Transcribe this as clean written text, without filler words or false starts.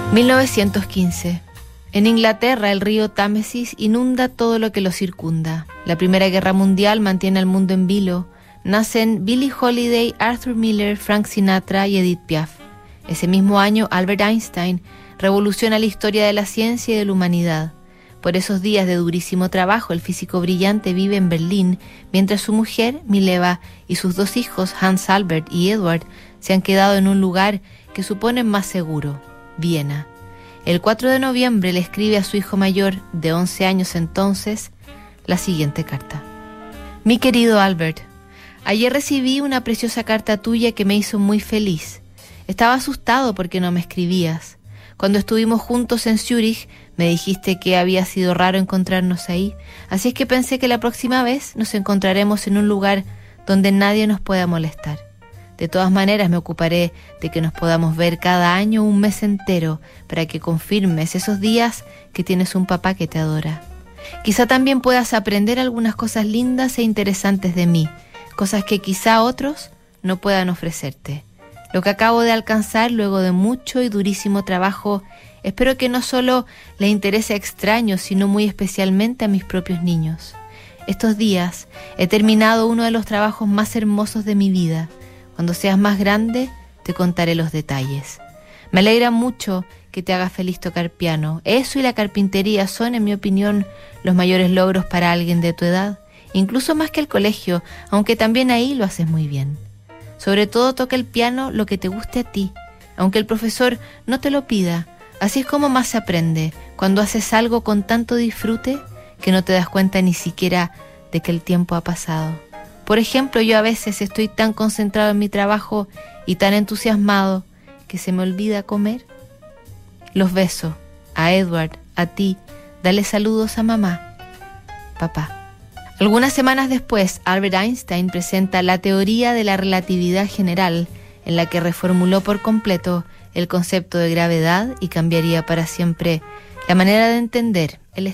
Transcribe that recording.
1915. En Inglaterra, el río Támesis inunda todo lo que lo circunda. La Primera Guerra Mundial mantiene al mundo en vilo. Nacen Billie Holiday, Arthur Miller, Frank Sinatra y Edith Piaf. Ese mismo año, Albert Einstein revoluciona la historia de la ciencia y de la humanidad. Por esos días de durísimo trabajo, el físico brillante vive en Berlín, mientras su mujer, Mileva, y sus dos hijos, Hans Albert y Edward, se han quedado en un lugar que suponen más seguro, Viena. El 4 de noviembre le escribe a su hijo mayor, de 11 años entonces, la siguiente carta. Mi querido Albert, ayer recibí una preciosa carta tuya que me hizo muy feliz. Estaba asustado porque no me escribías. Cuando estuvimos juntos en Zúrich, me dijiste que había sido raro encontrarnos ahí, así es que pensé que la próxima vez nos encontraremos en un lugar donde nadie nos pueda molestar. De todas maneras, me ocuparé de que nos podamos ver cada año un mes entero para que confirmes esos días que tienes un papá que te adora. Quizá también puedas aprender algunas cosas lindas e interesantes de mí, cosas que quizá otros no puedan ofrecerte. Lo que acabo de alcanzar luego de mucho y durísimo trabajo, espero que no solo le interese a extraños, sino muy especialmente a mis propios niños. Estos días he terminado uno de los trabajos más hermosos de mi vida. Cuando seas más grande, te contaré los detalles. Me alegra mucho que te haga feliz tocar piano. Eso y la carpintería son, en mi opinión, los mayores logros para alguien de tu edad, incluso más que el colegio, aunque también ahí lo haces muy bien. Sobre todo toca el piano lo que te guste a ti, aunque el profesor no te lo pida. Así es como más se aprende, cuando haces algo con tanto disfrute que no te das cuenta ni siquiera de que el tiempo ha pasado. Por ejemplo, yo a veces estoy tan concentrado en mi trabajo y tan entusiasmado que se me olvida comer. Los beso, a Edward, a ti, dale saludos a mamá, papá. Algunas semanas después, Albert Einstein presenta la teoría de la relatividad general, en la que reformuló por completo el concepto de gravedad y cambiaría para siempre la manera de entender el